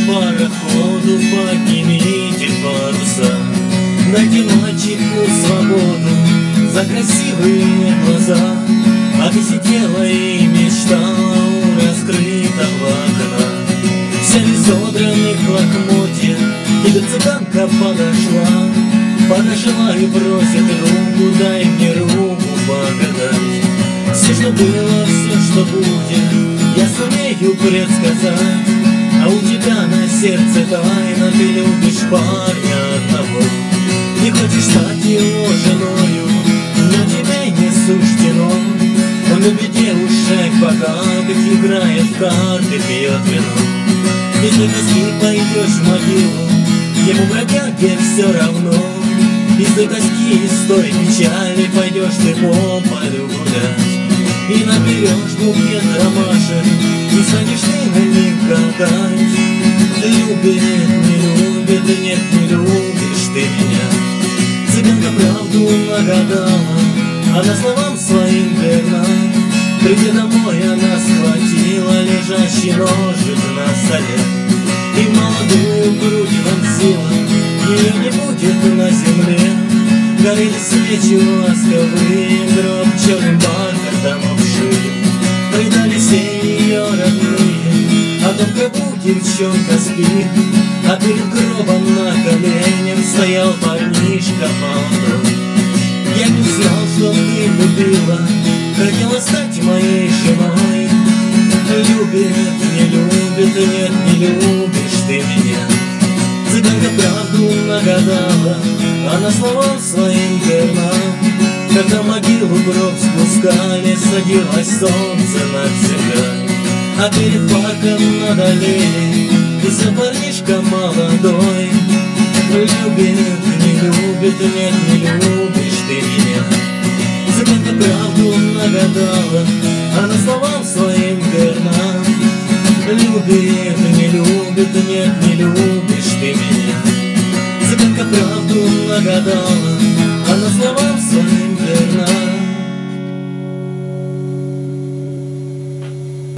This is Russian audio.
пароходу, поднимите паруса, дайте мальчику свободу за красивые глаза. А ты сидела и мечтала у раскрытого окна, вся в изодранных лохмотьях, тебе цыганка подошла. Подошла и просит руку, дай мне руку погадать. Все, что было, все, что будет, я сумею предсказать. А у тебя на сердце тайна, ты любишь парня одного. Не хочешь стать его женою, но тебе не суждено. Он любит девушек богатых, играет в карты, пьет вино. Без тоски пойдешь в могилу, ему бродяге все равно. Из той тоски, из той печали пойдешь ты по полю гулять. И наберешь букет ромашек, и станешь ты на них гадать. Любит, не любит, нет, не любишь ты меня. Цыганка правду нагадала, она словам своим верна. Придя домой, она схватила лежащий ножик на столе и молодую грудь вонзила. Ее не будет на земле. Горели свечи ласковые, гроб черным бархатом обшили. Рыдали все ее родные о том, как девчонка спит. А перед гробом на коленях стоял парнишка молодой. Я не знал, что ты любила, хотела стать моей женой. Любит, не любит, нет, не любишь ты меня. Цыганка правду нагадала, она словам своим верна. Когда могилу гроб спускали, садилось солнце над землей. А перед парком над аллеей висел парнишка молодой. Любит, не любит, нет, не любишь ты меня. Цыганка правду нагадала, она словам своим верна. Любит, не любит, нет, не любишь ты меня. Цыганка правду нагадала, она словам своим